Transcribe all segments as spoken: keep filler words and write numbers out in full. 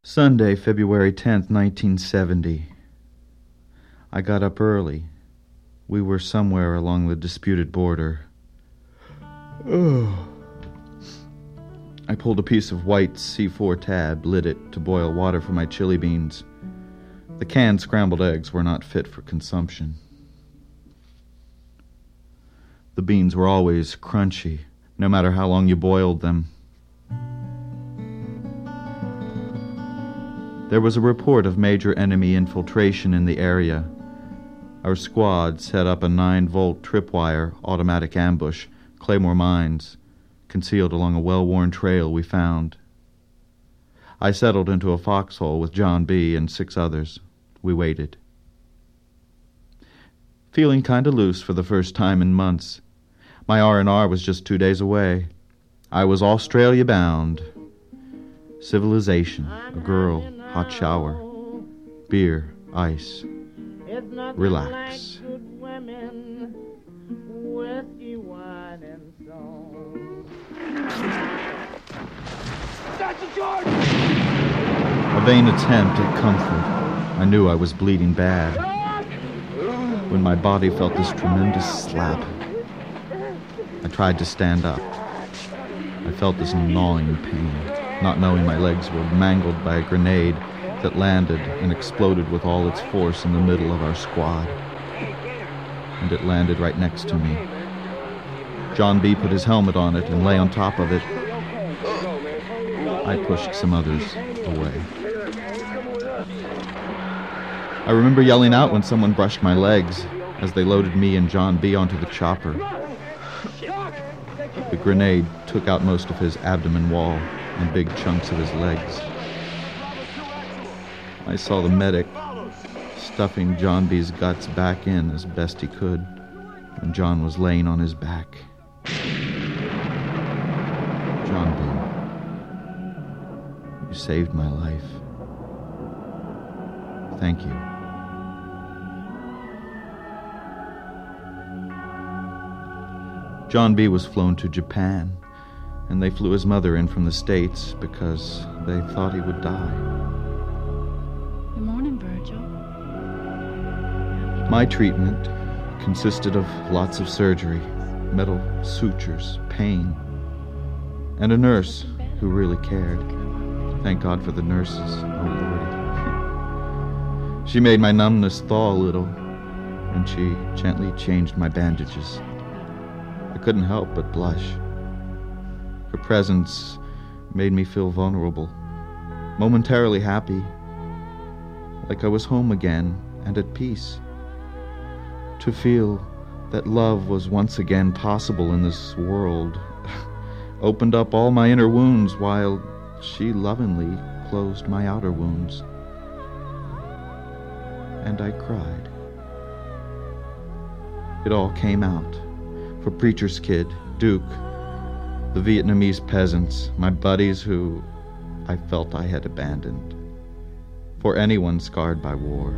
Sunday, February tenth, nineteen seventy. I got up early. We were somewhere along the disputed border. Oh. I pulled a piece of white C four tab, lit it to boil water for my chili beans. The canned scrambled eggs were not fit for consumption. The beans were always crunchy, no matter how long you boiled them. There was a report of major enemy infiltration in the area. Our squad set up a nine-volt tripwire automatic ambush, Claymore Mines, concealed along a well-worn trail we found. I settled into a foxhole with John B. and six others. We waited. Feeling kinda loose for the first time in months. My R and R was just two days away. I was Australia bound. Civilization, a girl, hot shower, beer, ice, relax. A vain attempt at comfort. I knew I was bleeding bad. When my body felt this tremendous slap, I tried to stand up. I felt this gnawing pain, not knowing my legs were mangled by a grenade that landed and exploded with all its force in the middle of our squad. And it landed right next to me. John B. put his helmet on it and lay on top of it. I pushed some others away. I remember yelling out when someone brushed my legs as they loaded me and John B. onto the chopper. The grenade took out most of his abdomen wall and big chunks of his legs. I saw the medic stuffing John B.'s guts back in as best he could when John was laying on his back. John B., you saved my life. Thank you. John B. was flown to Japan, and they flew his mother in from the States because they thought he would die. Good morning, Virgil. My treatment consisted of lots of surgery, metal sutures, pain, and a nurse who really cared. Thank God for the nurses, oh Lord. She made my numbness thaw a little, and she gently changed my bandages. I couldn't help but blush. Her presence made me feel vulnerable, momentarily happy, like I was home again and at peace. To feel that love was once again possible in this world opened up all my inner wounds while she lovingly closed my outer wounds. And I cried. It all came out. For Preacher's Kid, Duke, the Vietnamese peasants, my buddies who I felt I had abandoned. For anyone scarred by war.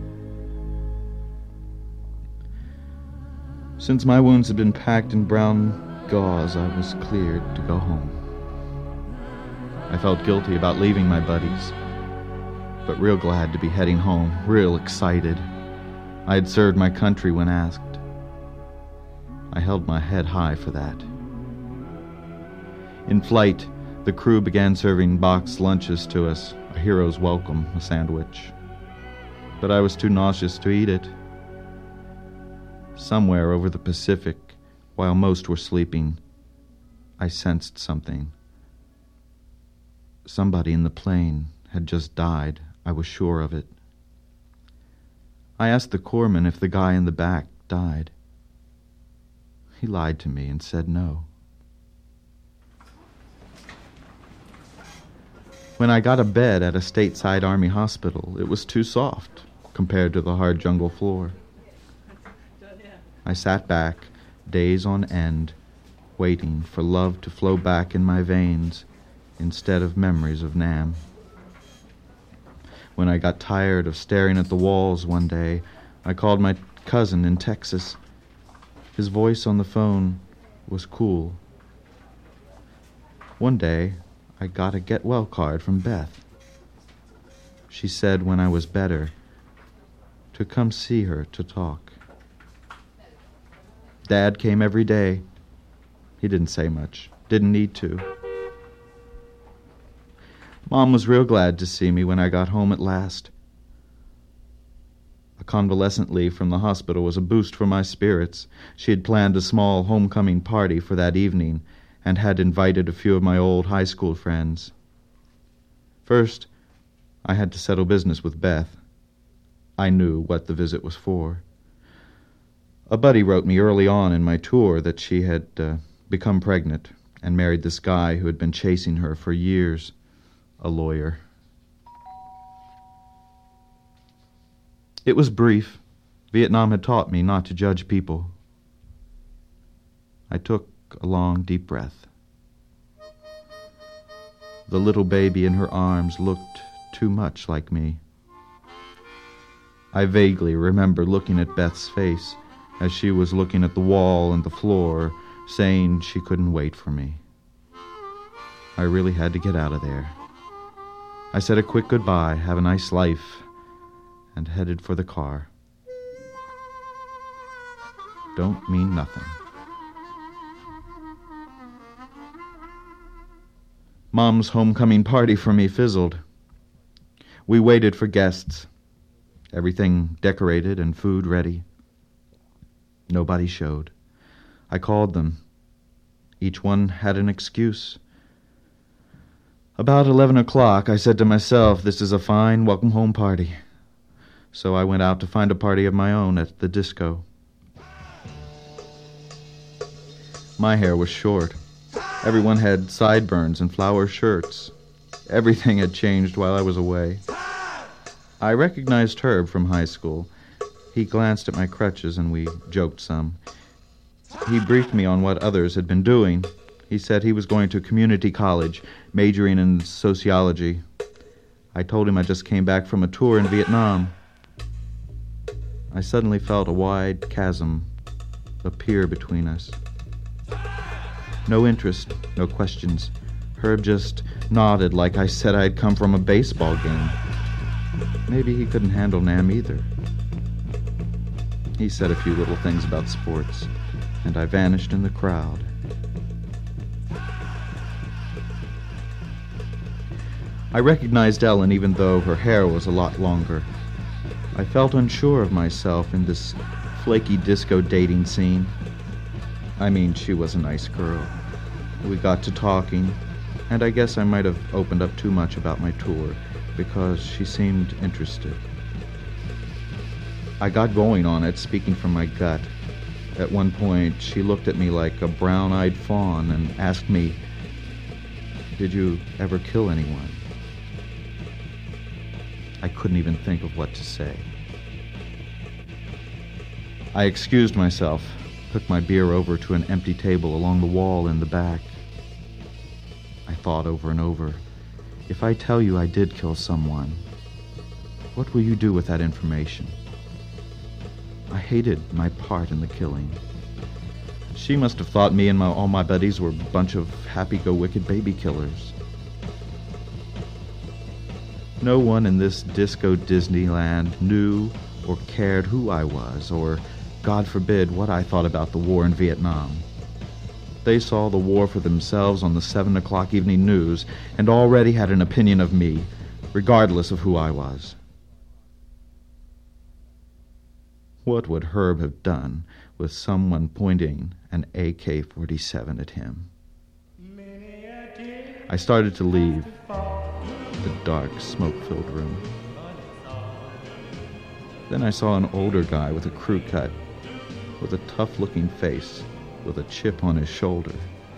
Since my wounds had been packed in brown gauze, I was cleared to go home. I felt guilty about leaving my buddies, but real glad to be heading home, real excited. I had served my country when asked. I held my head high for that. In flight, the crew began serving boxed lunches to us, a hero's welcome, a sandwich. But I was too nauseous to eat it. Somewhere over the Pacific, while most were sleeping, I sensed something. Somebody in the plane had just died. I was sure of it. I asked the corpsman if the guy in the back died. He lied to me and said no. When I got a bed at a stateside army hospital, it was too soft compared to the hard jungle floor. I sat back, days on end, waiting for love to flow back in my veins instead of memories of Nam. When I got tired of staring at the walls one day, I called my cousin in Texas. His voice on the phone was cool. One day, I got a get-well card from Beth. She said when I was better to come see her to talk. Dad came every day. He didn't say much, didn't need to. Mom was real glad to see me when I got home at last. A convalescent leave from the hospital was a boost for my spirits. She had planned a small homecoming party for that evening and had invited a few of my old high school friends. First, I had to settle business with Beth. I knew what the visit was for. A buddy wrote me early on in my tour that she had uh, become pregnant and married this guy who had been chasing her for years, a lawyer. It was brief. Vietnam had taught me not to judge people. I took a long, deep breath. The little baby in her arms looked too much like me. I vaguely remember looking at Beth's face as she was looking at the wall and the floor, saying she couldn't wait for me. I really had to get out of there. I said a quick goodbye, have a nice life, and headed for the car. Don't mean nothing. Mom's homecoming party for me fizzled. We waited for guests. Everything decorated and food ready. Nobody showed. I called them. Each one had an excuse. About eleven o'clock, I said to myself, this is a fine welcome-home party. So I went out to find a party of my own at the disco. My hair was short. Everyone had sideburns and flower shirts. Everything had changed while I was away. I recognized Herb from high school. He glanced at my crutches and we joked some. He briefed me on what others had been doing. He said he was going to community college, majoring in sociology. I told him I just came back from a tour in Vietnam. I suddenly felt a wide chasm appear between us. No interest, no questions. Herb just nodded like I said I'd come from a baseball game. Maybe he couldn't handle Nam either. He said a few little things about sports, and I vanished in the crowd. I recognized Ellen even though her hair was a lot longer. I felt unsure of myself in this flaky disco dating scene. I mean, she was a nice girl. We got to talking, and I guess I might have opened up too much about my tour because she seemed interested. I got going on it, speaking from my gut. At one point, she looked at me like a brown-eyed fawn and asked me, "Did you ever kill anyone?" I couldn't even think of what to say. I excused myself, took my beer over to an empty table along the wall in the back. I thought over and over, if I tell you I did kill someone, what will you do with that information? I hated my part in the killing. She must have thought me and my, all my buddies were a bunch of happy-go-wicked baby killers. No one in this disco Disneyland knew or cared who I was, or, God forbid, what I thought about the war in Vietnam. They saw the war for themselves on the seven o'clock evening news and already had an opinion of me, regardless of who I was. What would Herb have done with someone pointing an A K forty-seven at him? I started to leave the dark, smoke-filled room. Then I saw an older guy with a crew cut, with a tough-looking face, with a chip on his shoulder.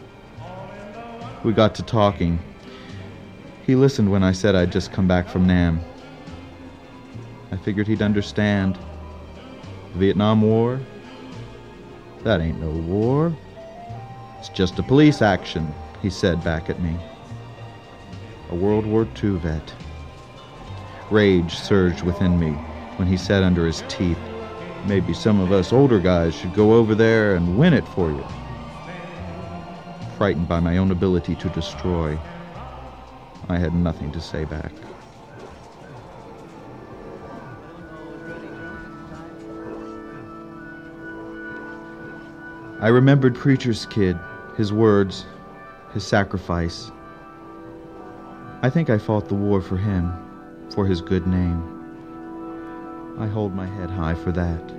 We got to talking. He listened when I said I'd just come back from Nam. I figured he'd understand. The Vietnam War? That ain't no war. It's just a police action, he said back at me. A World War Two vet. Rage surged within me when he said under his teeth, "Maybe some of us older guys should go over there and win it for you." Frightened by my own ability to destroy, I had nothing to say back. I remembered Preacher's Kid, his words, his sacrifice. I think I fought the war for him, for his good name. I hold my head high for that.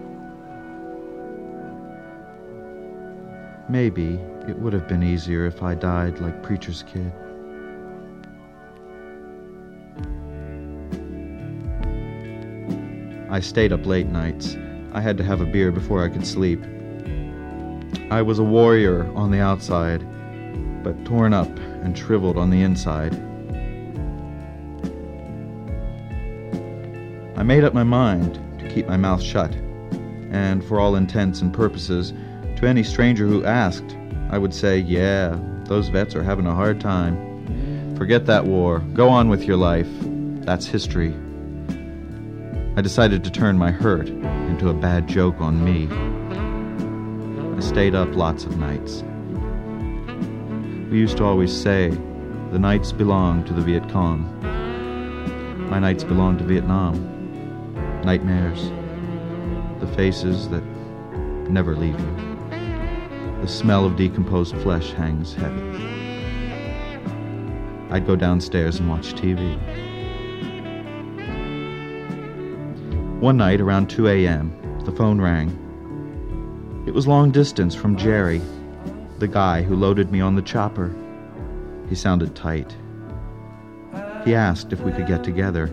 Maybe it would have been easier if I died like Preacher's Kid. I stayed up late nights. I had to have a beer before I could sleep. I was a warrior on the outside, but torn up and shriveled on the inside. I made up my mind to keep my mouth shut, and for all intents and purposes, to any stranger who asked, I would say, yeah, those vets are having a hard time. Forget that war. Go on with your life. That's history. I decided to turn my hurt into a bad joke on me. I stayed up lots of nights. We used to always say, the nights belong to the Viet Cong. My nights belong to Vietnam. Nightmares. The faces that never leave you. The smell of decomposed flesh hangs heavy. I'd go downstairs and watch T V. One night around two a.m., the phone rang. It was long distance from Jerry, the guy who loaded me on the chopper. He sounded tight. He asked if we could get together.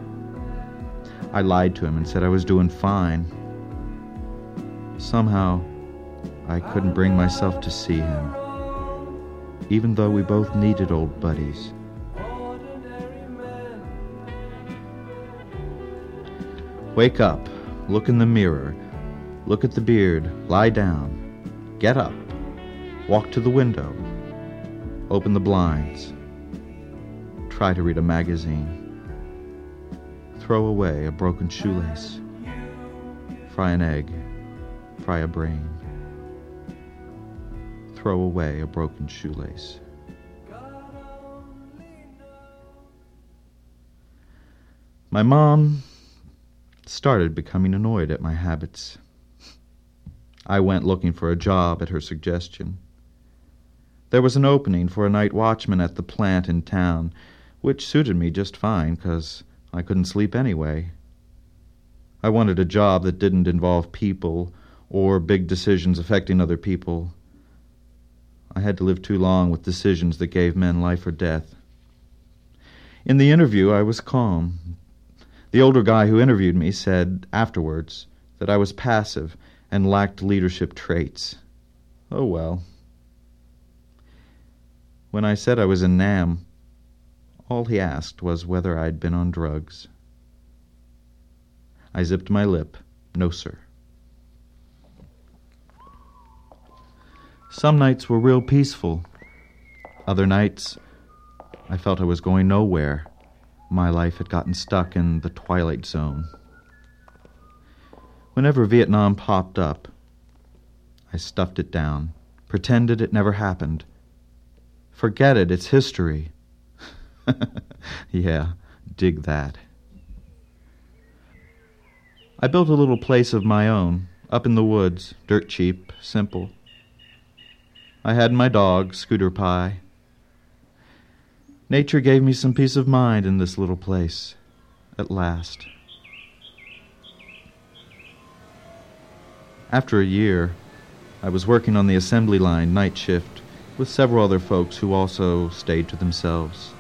I lied to him and said I was doing fine. Somehow, I couldn't bring myself to see him, even though we both needed old buddies. Wake up, look in the mirror, look at the beard, lie down, get up, walk to the window, open the blinds, try to read a magazine, throw away a broken shoelace, fry an egg, fry a brain, throw away a broken shoelace. My mom started becoming annoyed at my habits. I went looking for a job at her suggestion. There was an opening for a night watchman at the plant in town, which suited me just fine, 'cause I couldn't sleep anyway. I wanted a job that didn't involve people or big decisions affecting other people. I had to live too long with decisions that gave men life or death. In the interview, I was calm. The older guy who interviewed me said afterwards that I was passive and lacked leadership traits. Oh well. When I said I was in Nam, all he asked was whether I'd been on drugs. I zipped my lip. No, sir. Some nights were real peaceful. Other nights, I felt I was going nowhere. My life had gotten stuck in the twilight zone. Whenever Vietnam popped up, I stuffed it down, pretended it never happened. Forget it, it's history. Yeah, dig that. I built a little place of my own, up in the woods, dirt cheap, simple. I had my dog, Scooter Pie. Nature gave me some peace of mind in this little place, at last. After a year, I was working on the assembly line night shift with several other folks who also stayed to themselves.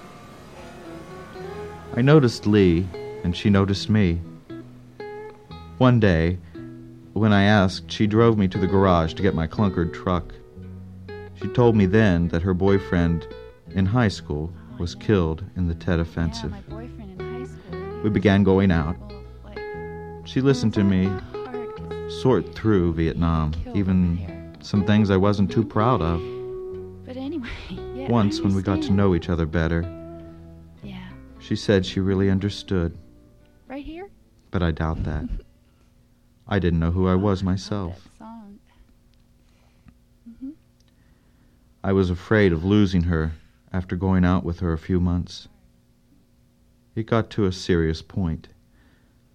I noticed Lee, and she noticed me. One day, when I asked, she drove me to the garage to get my clunkered truck. She told me then that her boyfriend in high school was killed in the Tet Offensive. Yeah, my boyfriend in high school. We began going out. Well, like, She listened to me sort through Vietnam, even some things I wasn't too proud of. But anyway, yeah. Once, I when we got to understand. know each other better, Yeah. she said she really understood, Right here? but I doubt that. I didn't know who I was myself. That song. Mm-hmm. I was afraid of losing her after going out with her a few months. It got to a serious point.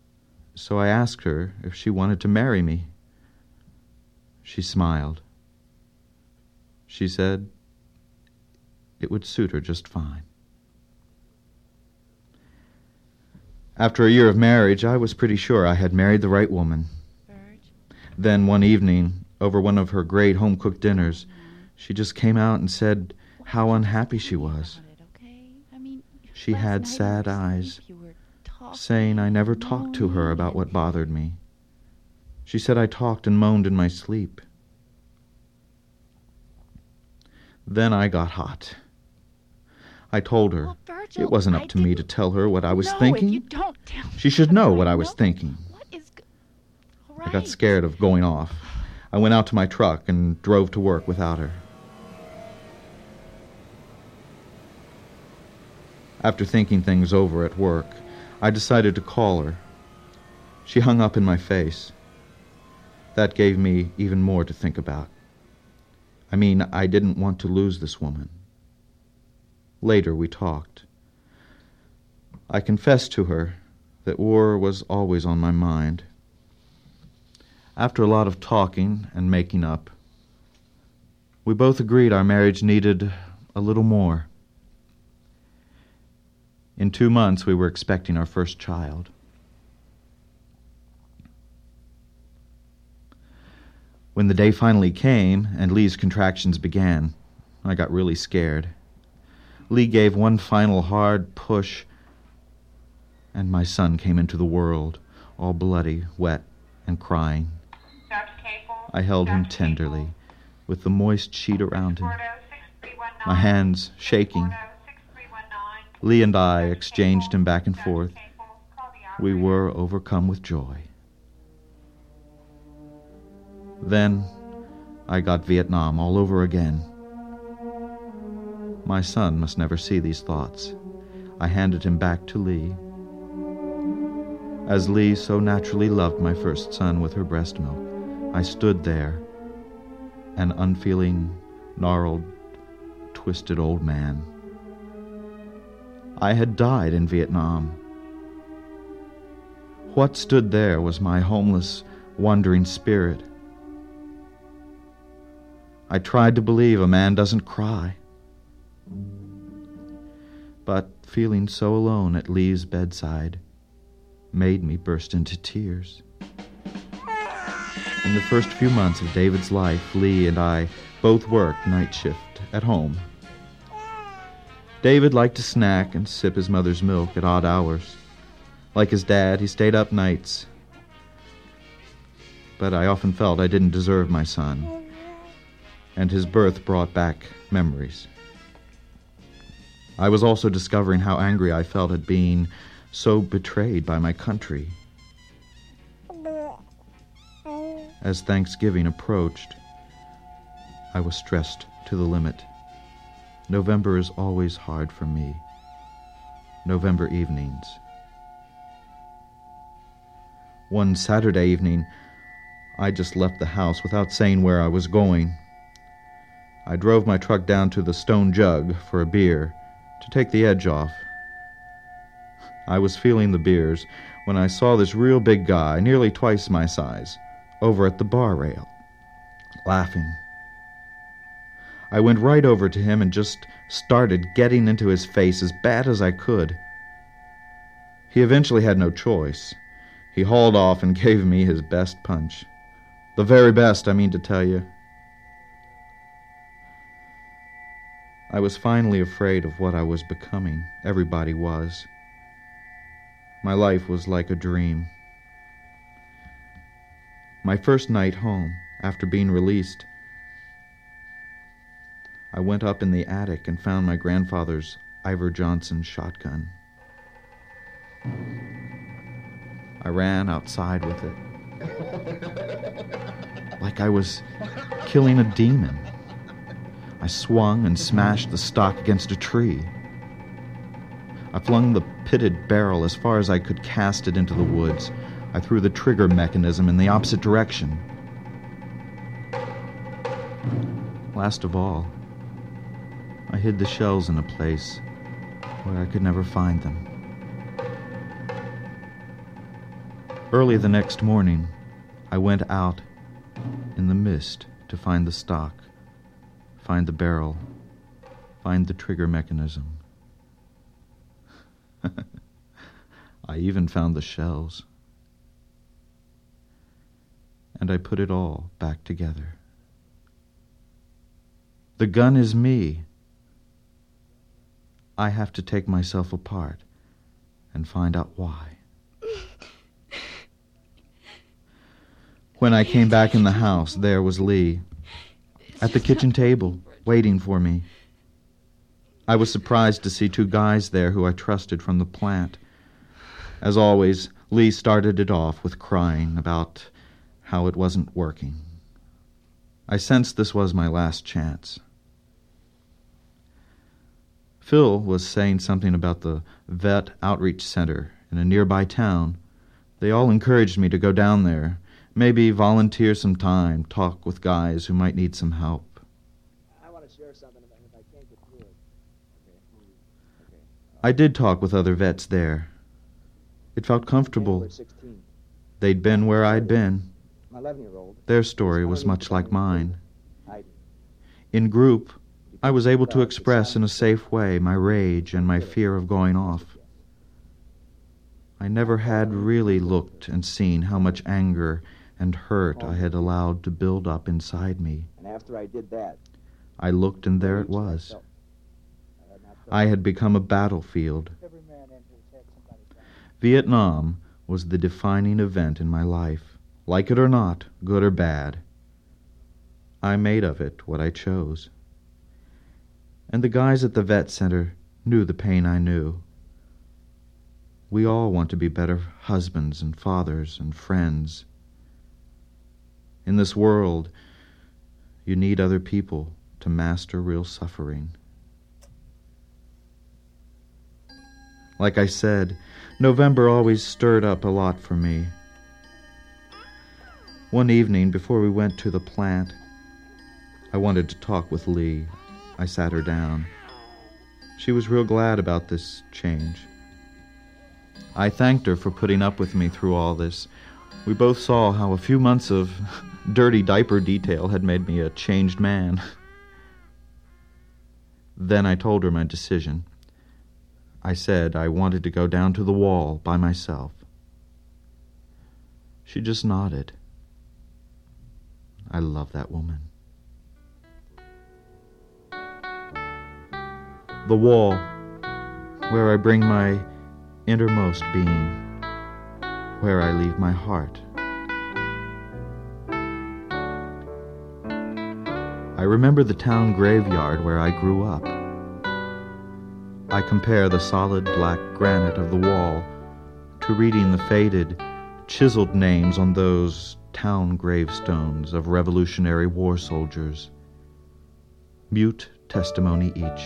So I asked her if she wanted to marry me. She smiled. She said it would suit her just fine. After a year of marriage, I was pretty sure I had married the right woman. Verge. Then one evening, over one of her great home-cooked dinners, she just came out and said how unhappy she was. About it, okay? I mean, She last had night in sad your eyes, sleep you were talking, saying I never talked to her about what bothered me. She said I talked and moaned in my sleep. Then I got hot. I told her Well, Virgil, it wasn't up I to me to didn't- tell her what I was no, thinking. If you don't tell She should know what I No. was thinking. What is... Go- All I right. got scared of going off. I went out to my truck and drove to work without her. After thinking things over at work, I decided to call her. She hung up in my face. That gave me even more to think about. I mean, I didn't want to lose this woman. Later, we talked. I confessed to her that war was always on my mind. After a lot of talking and making up, we both agreed our marriage needed a little more. In two months, we were expecting our first child. When the day finally came and Lee's contractions began, I got really scared. Lee gave one final hard push, and my son came into the world, all bloody, wet, and crying. I held him tenderly, with the moist sheet around him, my hands shaking. Lee and I exchanged him back and forth. We were overcome with joy. Then I got Vietnam all over again. My son must never see these thoughts. I handed him back to Lee. As Lee so naturally loved my first son with her breast milk, I stood there, an unfeeling, gnarled, twisted old man. I had died in Vietnam. What stood there was my homeless, wandering spirit. I tried to believe a man doesn't cry. But feeling so alone at Lee's bedside made me burst into tears. In the first few months of David's life, Lee and I both worked night shift at home. David liked to snack and sip his mother's milk at odd hours. Like his dad, he stayed up nights. But I often felt I didn't deserve my son, and his birth brought back memories. I was also discovering how angry I felt at being so betrayed by my country. As Thanksgiving approached, I was stressed to the limit. November is always hard for me. November evenings. One Saturday evening, I just left the house without saying where I was going. I drove my truck down to the Stone Jug for a beer to take the edge off. I was feeling the beers when I saw this real big guy, nearly twice my size, over at the bar rail, laughing. I went right over to him and just started getting into his face as bad as I could. He eventually had no choice. He hauled off and gave me his best punch. The very best, I mean to tell you. I was finally afraid of what I was becoming. Everybody was. My life was like a dream. My first night home, after being released, I went up in the attic and found my grandfather's Iver Johnson shotgun. I ran outside with it, like I was killing a demon. I swung and smashed the stock against a tree. I flung the pitted barrel as far as I could cast it into the woods. I threw the trigger mechanism in the opposite direction. Last of all, I hid the shells in a place where I could never find them. Early the next morning, I went out in the mist to find the stock, find the barrel, find the trigger mechanism. I even found the shells. And I put it all back together. The gun is me. I have to take myself apart and find out why. When I came back in the house, there was Lee, at the kitchen table, waiting for me. I was surprised to see two guys there who I trusted from the plant. As always, Lee started it off with crying about how it wasn't working. I sensed this was my last chance. Phil was saying something about the Vet Outreach Center in a nearby town. They all encouraged me to go down there, maybe volunteer some time, talk with guys who might need some help. I want to share something about if I can't get through it. Okay. Okay. I did talk with other vets there. It felt comfortable. They'd been where I'd been. My eleven-year-old. Their story was much like mine. In group, I was able to express in a safe way my rage and my fear of going off. I never had really looked and seen how much anger and hurt I had allowed to build up inside me. And after I did that, I looked, and there it was. I had become a battlefield. Vietnam was the defining event in my life. Like it or not, good or bad, I made of it what I chose. And the guys at the vet center knew the pain I knew. We all want to be better husbands and fathers and friends. In this world, you need other people to master real suffering. Like I said, November always stirred up a lot for me. One evening, before we went to the plant, I wanted to talk with Lee. I sat her down. She was real glad about this change. I thanked her for putting up with me through all this. We both saw how a few months of dirty diaper detail had made me a changed man. Then I told her my decision. I said I wanted to go down to the wall by myself. She just nodded. I love that woman. The wall, where I bring my innermost being, where I leave my heart. I remember the town graveyard where I grew up. I compare the solid black granite of the wall to reading the faded, chiseled names on those town gravestones of Revolutionary War soldiers. Mute testimony each.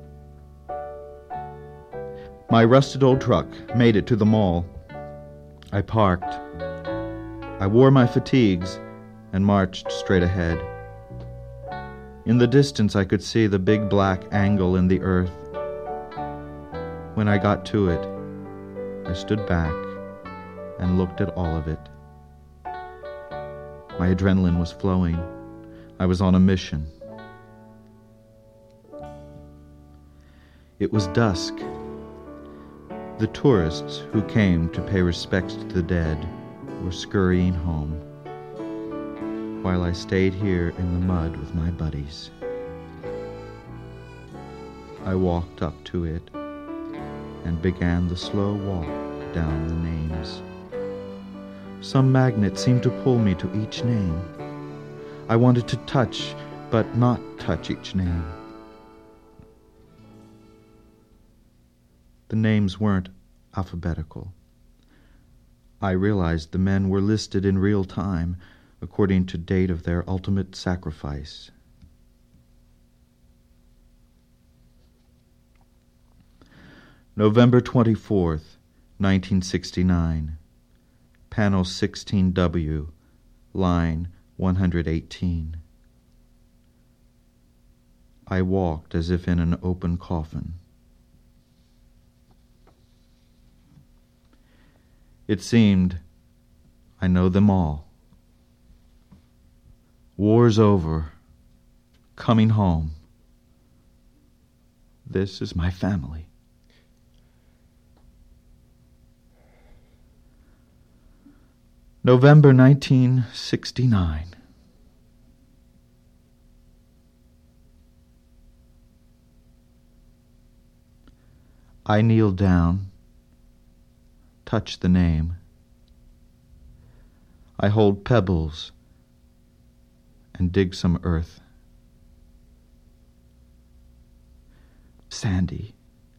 My rusted old truck made it to the mall. I parked. I wore my fatigues and marched straight ahead. In the distance I could see the big black angle in the earth. When I got to it, I stood back and looked at all of it. My adrenaline was flowing. I was on a mission. It was dusk. The tourists who came to pay respects to the dead were scurrying home, while I stayed here in the mud with my buddies. I walked up to it and began the slow walk down the names. Some magnet seemed to pull me to each name. I wanted to touch, but not touch each name. The names weren't alphabetical. I realized the men were listed in real time, according to date of their ultimate sacrifice. November twenty-fourth, nineteen sixty-nine. Panel sixteen W, line one hundred eighteen. I walked as if in an open coffin. It seemed I know them all. War's over, coming home. This is my family. November nineteen sixty-nine. I kneel down, touch the name. I hold pebbles and dig some earth. Sandy.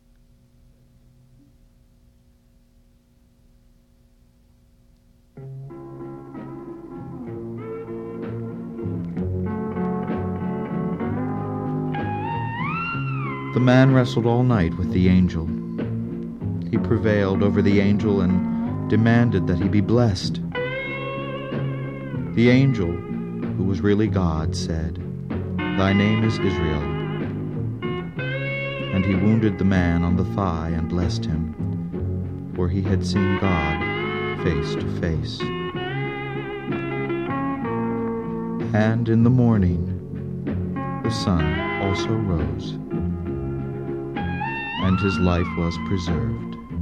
The man wrestled all night with the angel. He prevailed over the angel and demanded that he be blessed. The angel, who was really God, said, "Thy name is Israel." And he wounded the man on the thigh and blessed him, for he had seen God face to face. And in the morning the sun also rose, and his life was preserved.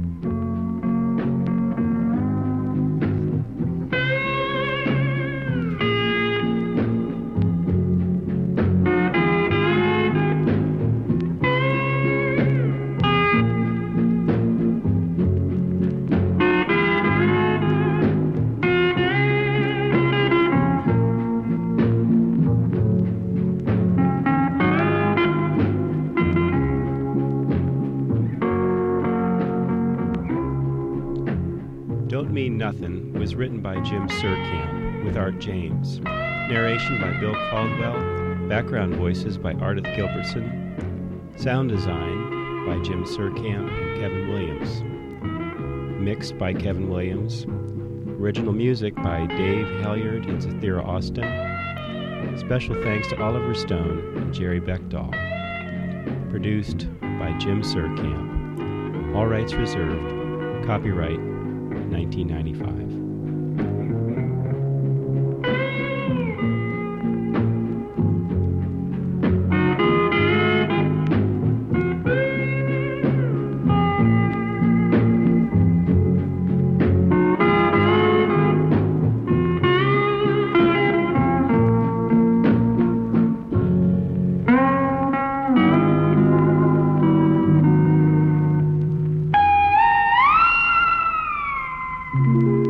Don't Mean Nothin' was written by Jim Surkamp with Art James. Narration by Bill Caldwell. Background voices by Ardith Gilbertson. Sound design by Jim Surkamp and Kevin Williams. Mixed by Kevin Williams. Original music by Dave Helyard and Zathira Austin. Special thanks to Oliver Stone and Jerry Beckdahl. Produced by Jim Surkamp. All rights reserved. Copyright nineteen ninety-five. Thank you.